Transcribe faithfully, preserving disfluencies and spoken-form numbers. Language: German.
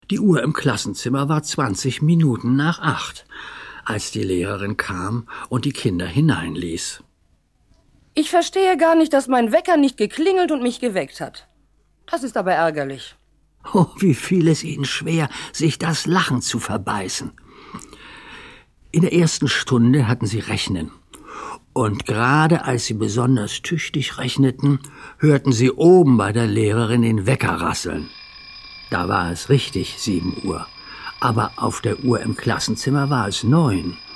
Die Uhr im Klassenzimmer war zwanzig Minuten nach acht, als die Lehrerin kam und die Kinder hineinließ. Ich verstehe gar nicht, dass mein Wecker nicht geklingelt und mich geweckt hat. Das ist aber ärgerlich. Oh, wie fiel es Ihnen schwer, sich das Lachen zu verbeißen. In der ersten Stunde hatten Sie Rechnen. Und gerade als Sie besonders tüchtig rechneten, hörten Sie oben bei der Lehrerin den Wecker rasseln. Da war es richtig sieben Uhr, aber auf der Uhr im Klassenzimmer war es neun.